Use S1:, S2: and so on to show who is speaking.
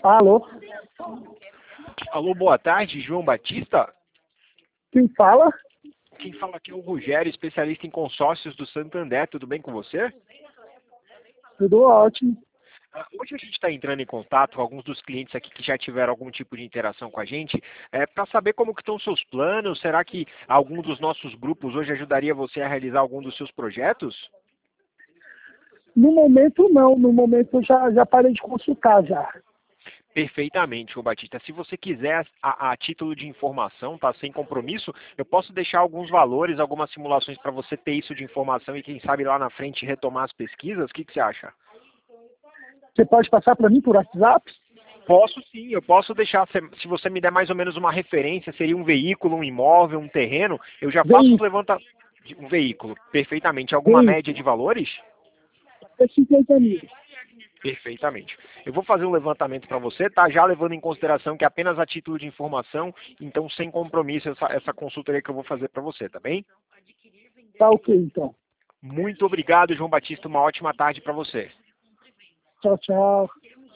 S1: Alô?
S2: Alô, boa tarde, João Batista.
S1: Quem fala?
S2: Quem fala aqui é o Rogério, especialista em consórcios do Santander. Tudo bem com você?
S1: Tudo ótimo.
S2: Hoje a gente está entrando em contato com alguns dos clientes aqui que já tiveram algum tipo de interação com a gente, para saber como que estão os seus planos. Será que algum dos nossos grupos hoje ajudaria você a realizar algum dos seus projetos?
S1: No momento, não. No momento, eu já parei de consultar já.
S2: Perfeitamente, João Batista. Se você quiser, a título de informação, tá, sem compromisso, eu posso deixar alguns valores, algumas simulações para você ter isso de informação e quem sabe lá na frente retomar as pesquisas. O que você acha?
S1: Você pode passar para mim por WhatsApp?
S2: Posso sim, eu posso deixar, se você me der mais ou menos uma referência, seria um veículo, um imóvel, um terreno, eu já faço os
S1: Veículo.
S2: um veículo, perfeitamente. Alguma média
S1: Veículo.
S2: de valores?
S1: É 50 mil.
S2: Perfeitamente. Eu vou fazer um levantamento para você, tá? Já levando em consideração que é apenas a título de informação, então sem compromisso essa consultoria que eu vou fazer para você, tá bem?
S1: Tá ok, então.
S2: Muito obrigado, João Batista, uma ótima tarde para você.
S1: Tchau, tchau.